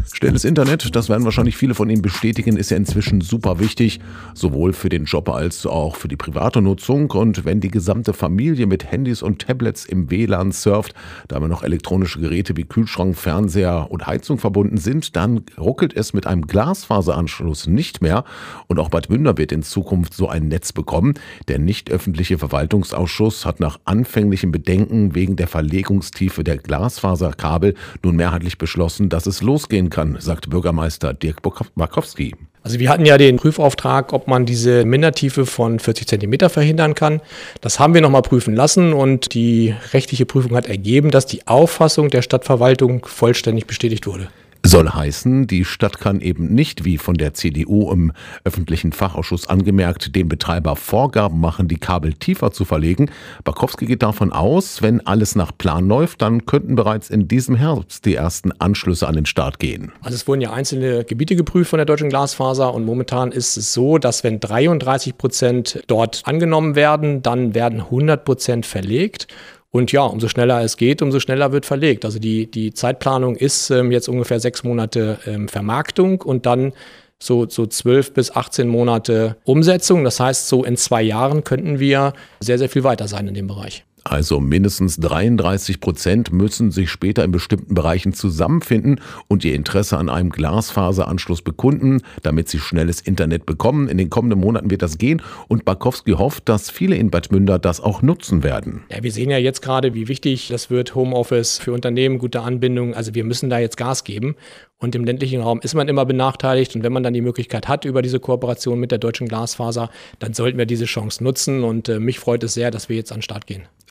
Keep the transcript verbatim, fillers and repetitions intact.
Schnelles Internet, das werden wahrscheinlich viele von Ihnen bestätigen, ist ja inzwischen super wichtig, sowohl für den Job als auch für die private Nutzung. Und wenn die gesamte Familie mit Handys und Tablets im W L A N surft, da immer noch elektronische Geräte wie Kühlschrank, Fernseher und Heizung verbunden sind, dann ruckelt es mit einem Glasfaseranschluss nicht mehr. Und auch Bad Münder wird in Zukunft so ein Netz bekommen. Der nicht öffentliche Verwaltungsausschuss hat nach anfänglichen Bedenken wegen der Verlegungstiefe der Glasfaserkabel nun mehrheitlich beschlossen, dass es losgehen kann, sagt Bürgermeister Dirk Bakowski. Also wir hatten ja den Prüfauftrag, ob man diese Mindertiefe von vierzig Zentimeter verhindern kann. Das haben wir nochmal prüfen lassen und die rechtliche Prüfung hat ergeben, dass die Auffassung der Stadtverwaltung vollständig bestätigt wurde. Soll heißen, die Stadt kann eben nicht, wie von der C D U im öffentlichen Fachausschuss angemerkt, dem Betreiber Vorgaben machen, die Kabel tiefer zu verlegen. Bakowski geht davon aus, wenn alles nach Plan läuft, dann könnten bereits in diesem Herbst die ersten Anschlüsse an den Start gehen. Also es wurden ja einzelne Gebiete geprüft von der Deutschen Glasfaser und momentan ist es so, dass wenn dreiunddreißig Prozent dort angenommen werden, dann werden hundert Prozent verlegt. Und ja, umso schneller es geht, umso schneller wird verlegt. Also die, die Zeitplanung ist ähm, jetzt ungefähr sechs Monate ähm, Vermarktung und dann so, so zwölf bis achtzehn Monate Umsetzung. Das heißt, so in zwei Jahren könnten wir sehr, sehr viel weiter sein in dem Bereich. Also mindestens dreiunddreißig Prozent müssen sich später in bestimmten Bereichen zusammenfinden und ihr Interesse an einem Glasfaseranschluss bekunden, damit sie schnelles Internet bekommen. In den kommenden Monaten wird das gehen und Bakowski hofft, dass viele in Bad Münder das auch nutzen werden. Ja, wir sehen ja jetzt gerade, wie wichtig das wird, Homeoffice für Unternehmen, gute Anbindung. Also wir müssen da jetzt Gas geben. Und im ländlichen Raum ist man immer benachteiligt. Und wenn man dann die Möglichkeit hat über diese Kooperation mit der Deutschen Glasfaser, dann sollten wir diese Chance nutzen. Und äh, mich freut es sehr, dass wir jetzt an den Start gehen.